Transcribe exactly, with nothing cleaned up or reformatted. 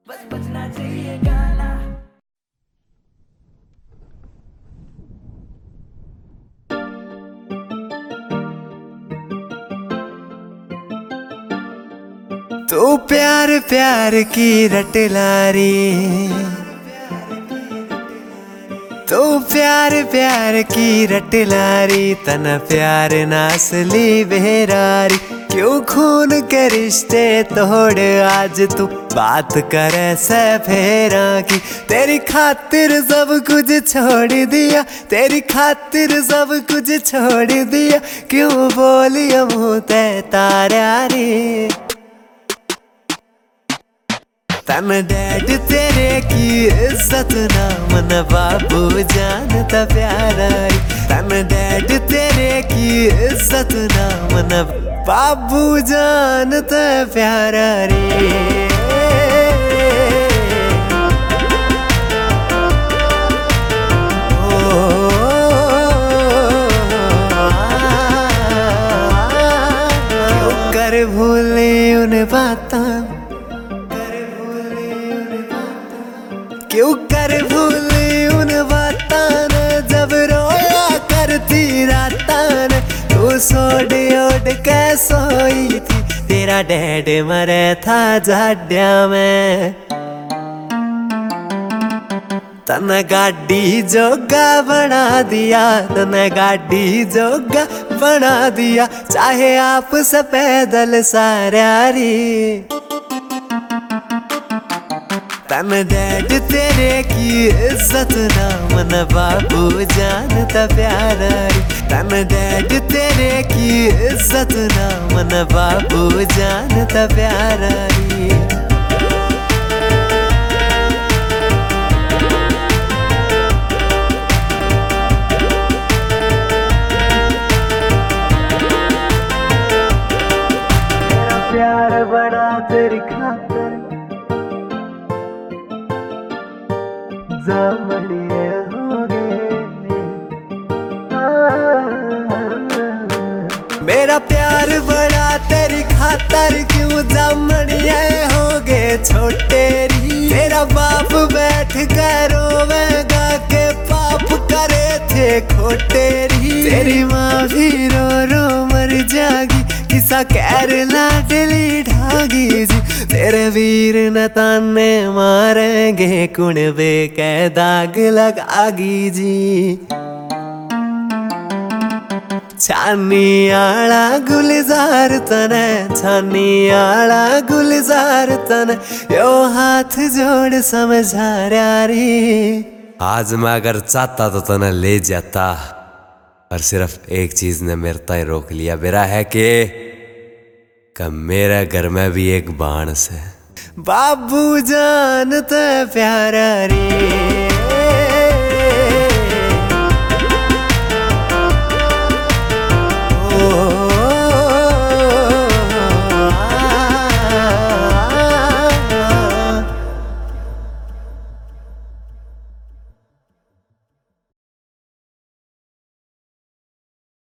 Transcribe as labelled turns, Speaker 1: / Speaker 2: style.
Speaker 1: बस बजना चाहिए गाना।
Speaker 2: तू प्यार प्यार की रट लारी, तू प्यार प्यार की रट लारी, तना प्यार नासली बेरारी। क्यों खून के रिश्ते तोड़ आज तू बात करे से फेरा की। तेरी खातिर सब कुछ छोड़ दिया, तेरी खातिर सब कुछ छोड़ दिया। क्यों बोलिया मुँह ते तारा रे, तन डैड तेरे की इज्जत ना मन बाबू जानता प्यारा। तन डैड तेरे की इज्जत ना मन बाबू जानता प्यारा रे। क्यों कर भूले उन बातों, क्यों कर भूली उन बातान, जब रोया करती रातान। तू सोड ओड के सोई थी, तेरा डैड मरे था जाड्या में। तन गाड़ी जोगा बना दिया, तन गाड़ी जोगा बना दिया। चाहे आप से पैदल सारी, तन डैड तेरे की इज्जत ना मन बाबू जानता प्यारा। तन डैड तेरे की इज्जत ना मन बाबू जानता प्यारा। मेरा प्यार बड़ा तेरी खातिर जामड़िए हो गए। मेरा प्यार बड़ा तेरी खातर, क्यों जामड़िए हो गए छोटे री। तेरा बाप बैठ कर रोवेगा के पाप करे थे खोटे री। तेरी माँ भी रो रो मर जागी, किसा कैर लाडली ढागी जी। तेरे वीर न ताने मारेंगे, कुणबे के दाग लगागी जी। छानी आला गुलजार तने, छानी आला गुलजार तने, यो हाथ जोड़ समझा री। आज मैं अगर चाहता तो तना ले जाता, पर सिर्फ एक चीज ने मेरे ताई रोक लिया। मेरा है कि कब मेरे घर में भी एक बाण से बाबू जानता प्यारा रे।